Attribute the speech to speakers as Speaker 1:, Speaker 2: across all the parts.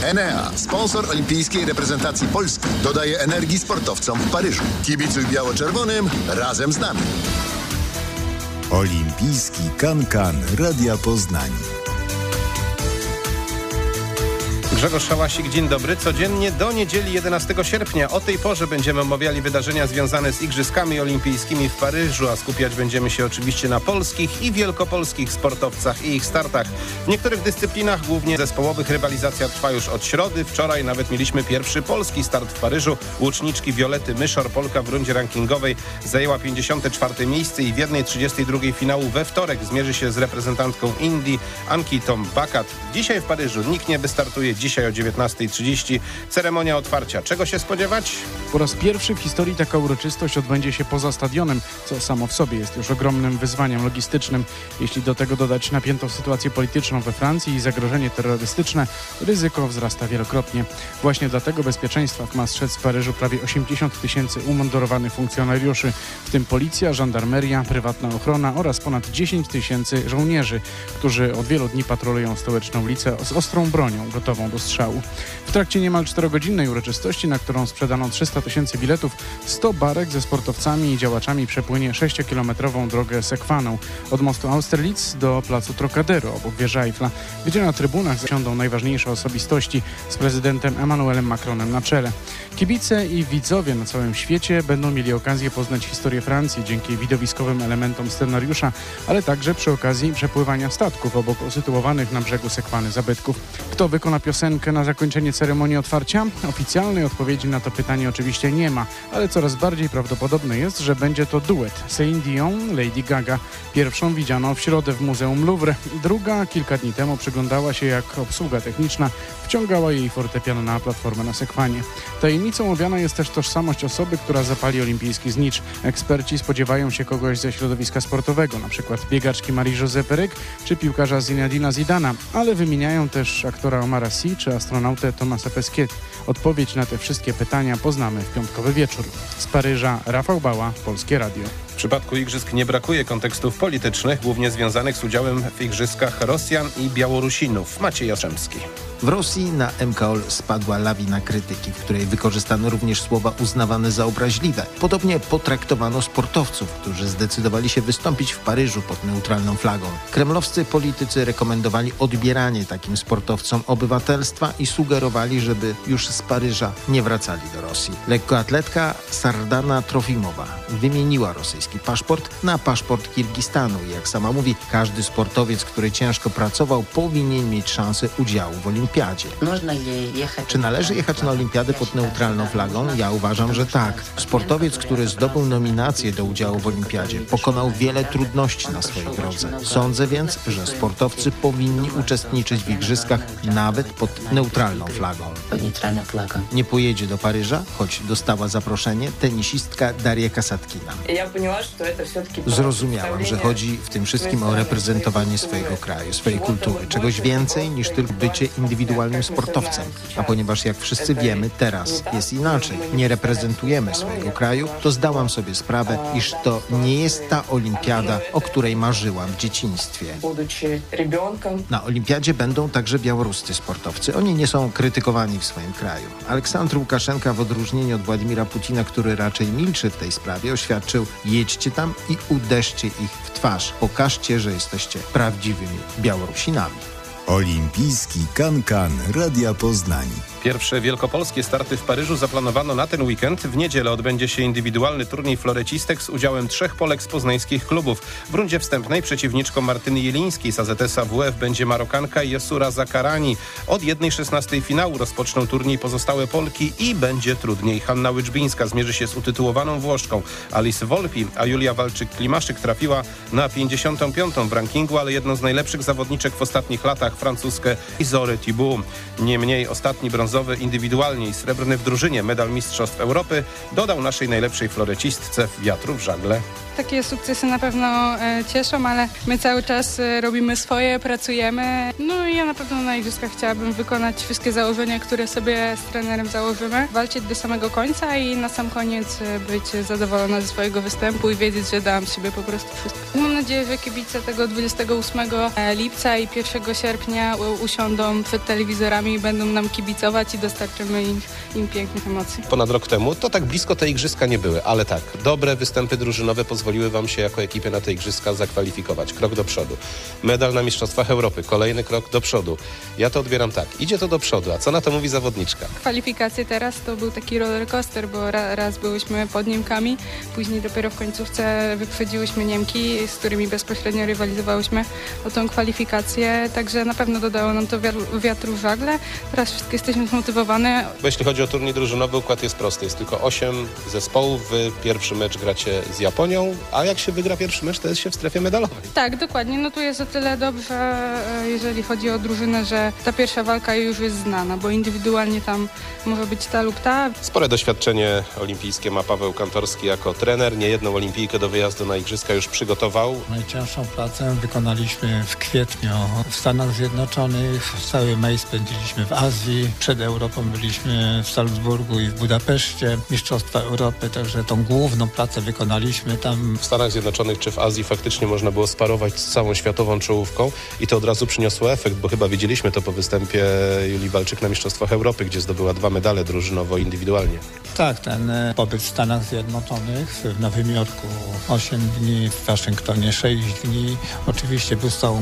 Speaker 1: Enea, sponsor olimpijskiej reprezentacji Polski, dodaje energii sportowcom w Paryżu. Kibicuj biało-czerwonym razem z nami.
Speaker 2: Olimpijski Kan-Kan Radia Poznań.
Speaker 3: Grzegorz Hałasik, dzień dobry. Codziennie do niedzieli 11 sierpnia. O tej porze będziemy omawiali wydarzenia związane z Igrzyskami Olimpijskimi w Paryżu, a skupiać będziemy się oczywiście na polskich i wielkopolskich sportowcach i ich startach. W niektórych dyscyplinach, głównie zespołowych, rywalizacja trwa już od środy. Wczoraj nawet mieliśmy pierwszy polski start w Paryżu. Łuczniczki Wiolety Myszor, Polka w rundzie rankingowej, zajęła 54. miejsce i w 1:32 finału we wtorek zmierzy się z reprezentantką Indii Ankitą Bakat. Dzisiaj w Paryżu nikt nie wystartuje. Dzisiaj o 19:30 ceremonia otwarcia. Czego się spodziewać?
Speaker 4: Po raz pierwszy w historii taka uroczystość odbędzie się poza stadionem, co samo w sobie jest już ogromnym wyzwaniem logistycznym. Jeśli do tego dodać napiętą sytuację polityczną we Francji i zagrożenie terrorystyczne, ryzyko wzrasta wielokrotnie. Właśnie dlatego bezpieczeństwa ma strzec w Paryżu prawie 80 000 umundurowanych funkcjonariuszy, w tym policja, żandarmeria, prywatna ochrona oraz ponad 10 000 żołnierzy, którzy od wielu dni patrolują stołeczną ulicę z ostrą bronią gotową do strzału. W trakcie niemal 4-godzinnej uroczystości, na którą sprzedano 300 000 biletów, 100 barek ze sportowcami i działaczami przepłynie 6-kilometrową drogę sekwaną od mostu Austerlitz do placu Trocadero obok wieży Eiffla, gdzie na trybunach zasiądą najważniejsze osobistości z prezydentem Emmanuelem Macronem na czele. Kibice i widzowie na całym świecie będą mieli okazję poznać historię Francji dzięki widowiskowym elementom scenariusza, ale także przy okazji przepływania statków obok usytuowanych na brzegu sekwany zabytków. Kto wykona piosenkę na zakończenie ceremonii otwarcia? Oficjalnej odpowiedzi na to pytanie oczywiście nie ma, ale coraz bardziej prawdopodobne jest, że będzie to duet Celine Dion, Lady Gaga. Pierwszą widziano w środę w Muzeum Louvre, druga kilka dni temu przyglądała się, jak obsługa techniczna wciągała jej fortepian na platformę na sekwanie. Tajemnicą owiana jest też tożsamość osoby, która zapali olimpijski znicz. Eksperci spodziewają się kogoś ze środowiska sportowego, na przykład biegaczki Marie-Josée Pérec czy piłkarza Zinedina Zidana, ale wymieniają też aktora Omara Sy czy astronautę Thomasa Pesquet. Odpowiedź na te wszystkie pytania poznamy w piątkowy wieczór. Z Paryża Rafał Bała, Polskie Radio.
Speaker 3: W przypadku igrzysk nie brakuje kontekstów politycznych, głównie związanych z udziałem w igrzyskach Rosjan i Białorusinów. Maciej Jastrzębski.
Speaker 5: W Rosji na MKOL spadła lawina krytyki, w której wykorzystano również słowa uznawane za obraźliwe. Podobnie potraktowano sportowców, którzy zdecydowali się wystąpić w Paryżu pod neutralną flagą. Kremlowscy politycy rekomendowali odbieranie takim sportowcom obywatelstwa i sugerowali, żeby już z Paryża nie wracali do Rosji. Lekkoatletka Sardana Trofimowa wymieniła rosyjski paszport na paszport Kirgistanu i jak sama mówi, każdy sportowiec, który ciężko pracował, powinien mieć szansę udziału w olimpiadzie. Czy należy jechać na olimpiadę pod neutralną flagą? Ja uważam, że tak. Sportowiec, który zdobył nominację do udziału w olimpiadzie, pokonał wiele trudności na swojej drodze. Sądzę więc, że sportowcy powinni uczestniczyć w igrzyskach nawet pod neutralną flagą. Nie pojedzie do Paryża, choć dostała zaproszenie, tenisistka Daria Kasatkina. Zrozumiałam, że chodzi w tym wszystkim o reprezentowanie swojego kraju, swojej kultury, czegoś więcej niż tylko bycie indywidualnym sportowcem. A ponieważ jak wszyscy wiemy, teraz jest inaczej. Nie reprezentujemy swojego kraju, to zdałam sobie sprawę, iż to nie jest ta olimpiada, o której marzyłam w dzieciństwie. Na olimpiadzie będą także białoruscy sportowcy. Oni nie są krytykowani w swoim kraju. Aleksandr Łukaszenka w odróżnieniu od Władimira Putina, który raczej milczy w tej sprawie, oświadczył: jedźcie tam i uderzcie ich w twarz. Pokażcie, że jesteście prawdziwymi Białorusinami.
Speaker 2: Olimpijski Kan-Kan Radia Poznań.
Speaker 3: Pierwsze wielkopolskie starty w Paryżu zaplanowano na ten weekend. W niedzielę odbędzie się indywidualny turniej florecistek z udziałem 3 Polek z poznańskich klubów. W rundzie wstępnej przeciwniczką Martyny Jelińskiej z AZS AWF będzie Marokanka Yasura Zakarani. Od 1:16 finału rozpoczną turniej pozostałe Polki i będzie trudniej. Hanna Łyczbińska zmierzy się z utytułowaną Włoszką Alice Volpi, a Julia Walczyk-Klimaszyk trafiła na 55. w rankingu, ale jedną z najlepszych zawodniczek w ostatnich latach, francuskę Isorę Thibault. Niemniej ostatni brązowy brązowy indywidualnie i srebrny w drużynie medal Mistrzostw Europy dodał naszej najlepszej florecistce wiatru w żagle.
Speaker 6: Takie sukcesy na pewno cieszą, ale my cały czas robimy swoje, pracujemy. No i ja na pewno na igrzyskach chciałabym wykonać wszystkie założenia, które sobie z trenerem założymy. Walczyć do samego końca i na sam koniec być zadowolona ze swojego występu i wiedzieć, że dałam z siebie po prostu wszystko. Mam nadzieję, że kibice tego 28 lipca i 1 sierpnia usiądą przed telewizorami i będą nam kibicować i dostarczymy im pięknych emocji.
Speaker 3: Ponad rok temu to tak blisko te igrzyska nie były, ale tak, dobre występy drużynowe pozwoliły wam się jako ekipie na te igrzyska zakwalifikować. Krok do przodu. Medal na Mistrzostwach Europy. Kolejny krok do przodu. Ja to odbieram tak. Idzie to do przodu. A co na to mówi zawodniczka?
Speaker 6: Kwalifikacje teraz to był taki roller coaster, bo raz byłyśmy pod Niemkami, później dopiero w końcówce wyprzedziłyśmy Niemki, z którymi bezpośrednio rywalizowałyśmy o tą kwalifikację. Także na pewno dodało nam to wiatru w żagle. Teraz wszyscy jesteśmy zmotywowane.
Speaker 3: Bo jeśli chodzi o turniej drużynowy, układ jest prosty. Jest tylko 8 zespołów. Wy pierwszy mecz gracie z Japonią, a jak się wygra pierwszy mecz, to jest się w strefie medalowej.
Speaker 6: Tak, dokładnie. No tu jest o tyle dobrze, jeżeli chodzi o drużynę, że ta pierwsza walka już jest znana, bo indywidualnie tam może być ta lub ta.
Speaker 3: Spore doświadczenie olimpijskie ma Paweł Kantorski jako trener. Niejedną olimpijkę do wyjazdu na igrzyska już przygotował.
Speaker 7: Najcięższą pracę wykonaliśmy w kwietniu w Stanach Zjednoczonych. Cały maj spędziliśmy w Azji. Przed Europą byliśmy w Salzburgu i w Budapeszcie. Mistrzostwa Europy, także tą główną pracę wykonaliśmy tam.
Speaker 3: W Stanach Zjednoczonych czy w Azji faktycznie można było sparować z całą światową czołówką i to od razu przyniosło efekt, bo chyba widzieliśmy to po występie Julii Walczyk na Mistrzostwach Europy, gdzie zdobyła 2 medale drużynowo indywidualnie.
Speaker 7: Tak, ten pobyt w Stanach Zjednoczonych, w Nowym Jorku 8 dni, w Waszyngtonie 6 dni. Oczywiście był z całą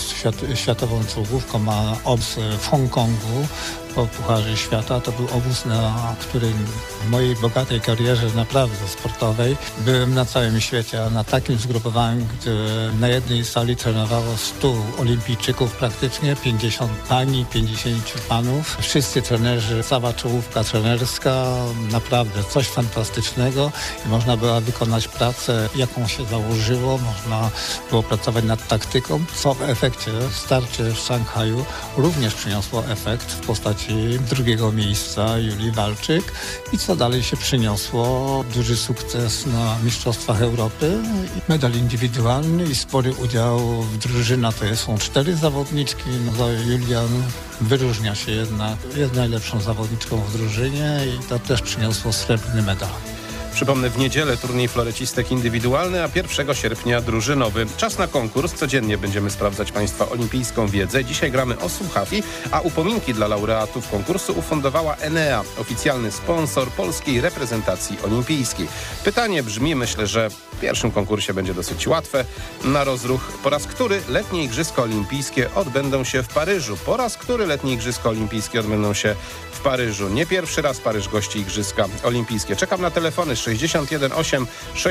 Speaker 7: światową czołówką, a obóz w Hongkongu po Pucharze Świata. To był obóz, na którym w mojej bogatej karierze naprawdę sportowej byłem na całym świecie, a na takim zgrupowaniu, gdzie na jednej sali trenowało 100 olimpijczyków praktycznie, 50 pań, 50 panów. Wszyscy trenerzy, cała czołówka trenerska, naprawdę coś fantastycznego i można było wykonać pracę, jaką się założyło, można było pracować nad taktyką, co w efekcie starcie w Szanghaju również przyniosło efekt w postaci drugiego miejsca Julii Walczyk i co dalej się przyniosło, duży sukces na Mistrzostwach Europy, medal indywidualny i spory udział w drużyna, to są 4 zawodniczki, no Julian wyróżnia się jednak, jest najlepszą zawodniczką w drużynie i to też przyniosło srebrny medal.
Speaker 3: Przypomnę, w niedzielę turniej florecistek indywidualny, a 1 sierpnia drużynowy. Czas na konkurs. Codziennie będziemy sprawdzać Państwa olimpijską wiedzę. Dzisiaj gramy o słuchawki, a upominki dla laureatów konkursu ufundowała Enea, oficjalny sponsor polskiej reprezentacji olimpijskiej. Pytanie brzmi, myślę, że w pierwszym konkursie będzie dosyć łatwe. Na rozruch, po raz który letnie Igrzyska Olimpijskie odbędą się w Paryżu? Po raz który letnie Igrzyska Olimpijskie odbędą się w Paryżu? Nie pierwszy raz Paryż gości Igrzyska Olimpijskie. Czekam na telefony 61 8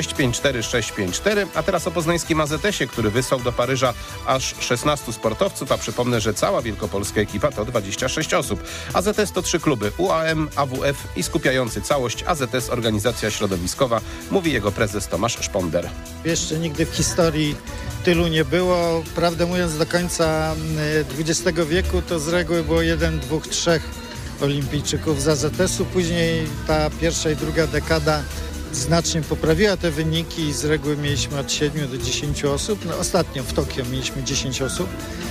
Speaker 3: 654 654, a teraz o poznańskim AZS-ie, który wysłał do Paryża aż 16 sportowców, a przypomnę, że cała wielkopolska ekipa to 26 osób. AZS to 3 kluby, UAM, AWF i skupiający całość AZS Organizacja Środowiskowa, mówi jego prezes Tomasz Szponder.
Speaker 8: Jeszcze nigdy w historii tylu nie było. Prawdę mówiąc, do końca XX wieku to z reguły było 1, 2, 3 olimpijczyków z AZS-u. Później ta pierwsza i druga dekada znacznie poprawiła te wyniki i z reguły mieliśmy od 7 do 10 osób. No, ostatnio w Tokio mieliśmy 10 osób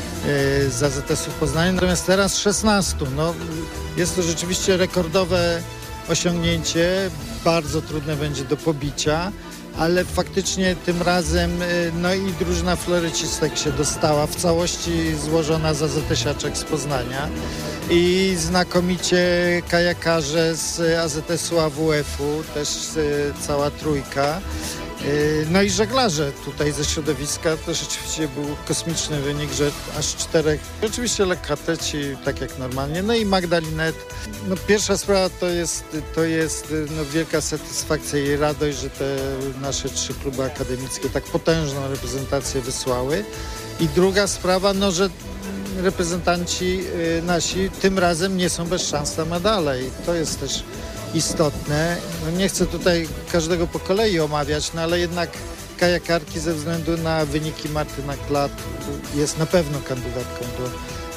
Speaker 8: z AZS-u w Poznaniu, natomiast teraz 16. No, jest to rzeczywiście rekordowe osiągnięcie, bardzo trudne będzie do pobicia, ale faktycznie tym razem no i drużyna florecistek się dostała w całości złożona z AZS-iaczek z Poznania i znakomicie kajakarze z AZS-u AWF-u, też cała trójka. No i żeglarze tutaj ze środowiska, to rzeczywiście był kosmiczny wynik, że aż 4. Oczywiście lekkoatleci, tak jak normalnie. No i Magdalinet. No pierwsza sprawa to jest no wielka satysfakcja i radość, że te nasze 3 kluby akademickie tak potężną reprezentację wysłały. I druga sprawa, no że reprezentanci nasi tym razem nie są bez szans na medale i to jest też istotne. No nie chcę tutaj każdego po kolei omawiać, no ale jednak kajakarki ze względu na wyniki Martyna Klat jest na pewno kandydatką do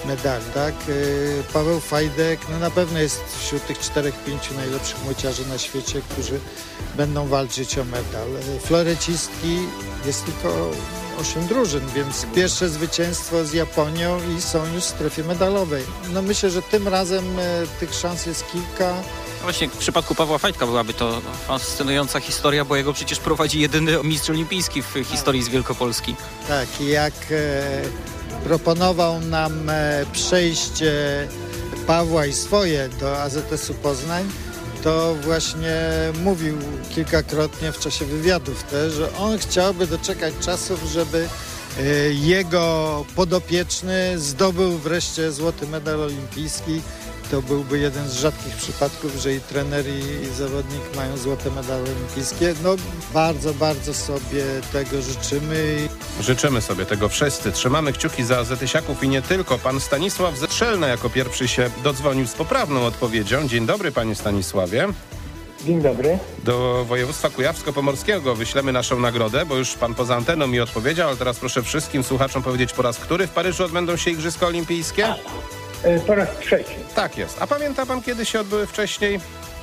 Speaker 8: medali, tak? Paweł Fajdek na pewno jest wśród tych 4-5 najlepszych młociarzy na świecie, którzy będą walczyć o medal. Florecistki jest tylko 8 drużyn, więc pierwsze zwycięstwo z Japonią i są już w strefie medalowej. Myślę, że tym razem tych szans jest kilka.
Speaker 9: Właśnie w przypadku Pawła Fajdka byłaby to fascynująca historia, bo jego przecież prowadzi jedyny mistrz olimpijski w historii z Wielkopolski.
Speaker 8: Tak, jak proponował nam przejście Pawła i swoje do AZS-u Poznań, to właśnie mówił kilkakrotnie w czasie wywiadów też, że on chciałby doczekać czasów, żeby jego podopieczny zdobył wreszcie złoty medal olimpijski. To byłby jeden z rzadkich przypadków, że i trener i zawodnik mają złote medale olimpijskie. Bardzo, bardzo sobie tego życzymy.
Speaker 3: Życzymy sobie tego wszyscy. Trzymamy kciuki za AZS-iaków i nie tylko. Pan Stanisław Zestrzelna jako pierwszy się dodzwonił z poprawną odpowiedzią. Dzień dobry, panie Stanisławie.
Speaker 10: Dzień dobry.
Speaker 3: Do województwa kujawsko-pomorskiego wyślemy naszą nagrodę, bo już pan poza anteną mi odpowiedział, ale teraz proszę wszystkim słuchaczom powiedzieć po raz który w Paryżu odbędą się Igrzyska Olimpijskie?
Speaker 10: Po raz trzeci.
Speaker 3: Tak jest. A pamięta pan, kiedy się odbyły wcześniej?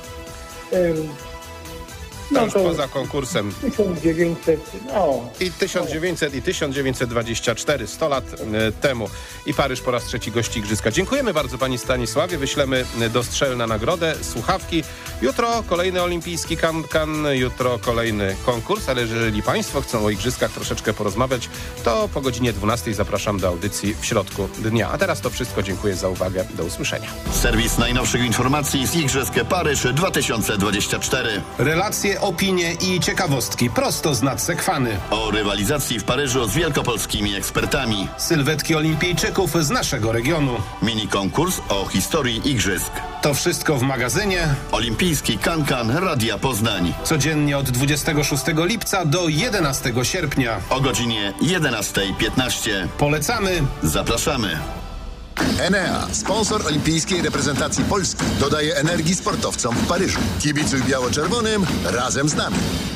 Speaker 3: Już poza konkursem.
Speaker 10: 1900,
Speaker 3: I 1900 i 1924, 100 lat temu. I Paryż po raz trzeci gości Igrzyska. Dziękujemy bardzo pani Stanisławie. Wyślemy do Strzelna nagrodę, słuchawki. Jutro kolejny olimpijski kan, jutro kolejny konkurs, ale jeżeli państwo chcą o Igrzyskach troszeczkę porozmawiać, to po godzinie 12 zapraszam do audycji w środku dnia. A teraz to wszystko. Dziękuję za uwagę. Do usłyszenia.
Speaker 1: Serwis najnowszych informacji z Igrzysk Paryż 2024.
Speaker 3: Relacje, opinie i ciekawostki prosto z nadsekwany.
Speaker 1: O rywalizacji w Paryżu z wielkopolskimi ekspertami.
Speaker 3: Sylwetki olimpijczyków z naszego regionu.
Speaker 1: Mini konkurs o historii Igrzysk.
Speaker 3: To wszystko w magazynie
Speaker 1: Olimpijski Kan Radia Poznań.
Speaker 3: Codziennie od 26 lipca do 11 sierpnia.
Speaker 1: O godzinie 11:15.
Speaker 3: Polecamy.
Speaker 1: Zapraszamy. Enea, sponsor olimpijskiej reprezentacji Polski, dodaje energii sportowcom w Paryżu. Kibicuj biało-czerwonym razem z nami.